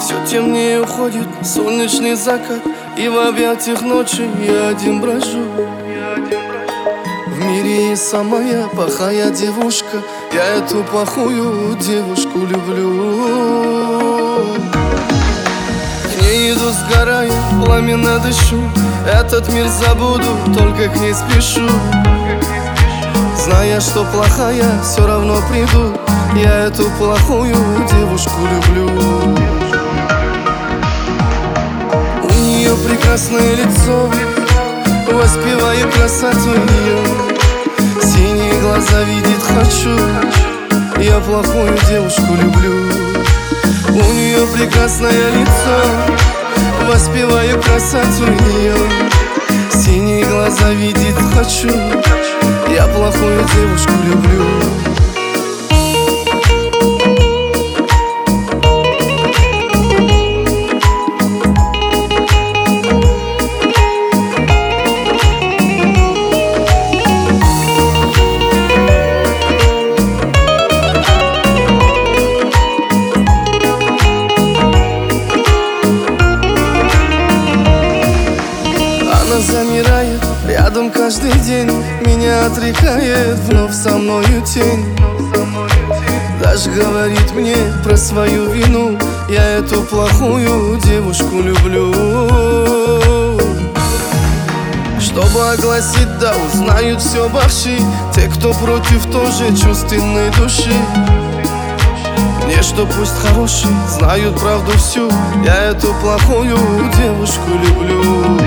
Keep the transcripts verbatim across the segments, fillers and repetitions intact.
Все темнее уходит солнечный закат, и в объятиях ночи я один брожу. В мире есть самая плохая девушка, я эту плохую девушку люблю. К ней иду сгорая, пламенно дышу, этот мир забуду, только к ней спешу. Зная, что плохая, все равно приду, я эту плохую девушку люблю. У нее прекрасное лицо, воспеваю красоту ее. Синие глаза видеть хочу, я плохую девушку люблю. У нее прекрасное лицо, воспеваю красоту ее. Синие глаза видеть хочу, я плохую девушку люблю. Она замирает рядом каждый день, меня отрекает вновь со мною тень. Даже говорит мне про свою вину, я эту плохую девушку люблю. Чтобы огласить, да узнают все бахши, те, кто против тоже чувственной души. Мне что пусть хорошие знают правду всю, я эту плохую девушку люблю.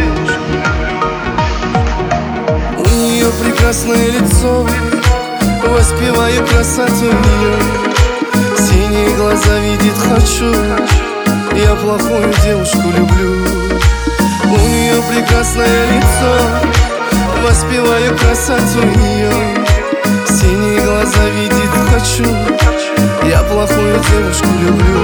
У нее прекрасное лицо, воспеваю красоту ее. Синие глаза видеть хочу, я плохую девушку люблю. У нее прекрасное лицо, воспеваю красоту ее. Синие глаза видеть хочу, я плохую девушку люблю.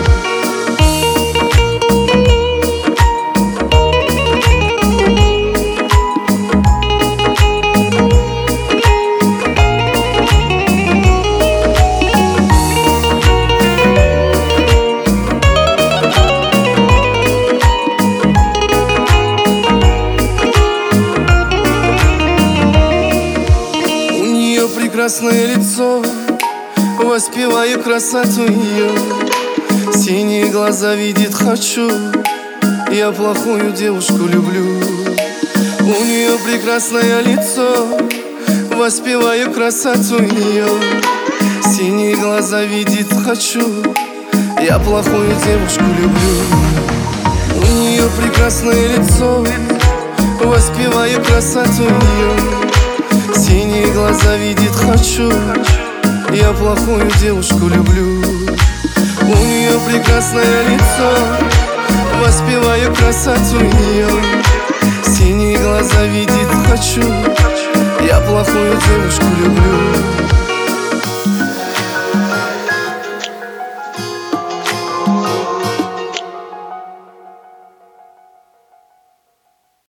Прекрасное лицо, воспеваю красоту ее. Синие глаза видеть хочу, я плохую девушку люблю. У нее прекрасное лицо, воспеваю красоту ее. Синие глаза видеть хочу, я плохую девушку люблю. У нее прекрасное лицо, воспеваю красоту ее. Синие глаза видеть хочу, я плохую девушку люблю. У нее прекрасное лицо, воспеваю красоту ее. Синие глаза видеть хочу, я плохую девушку люблю.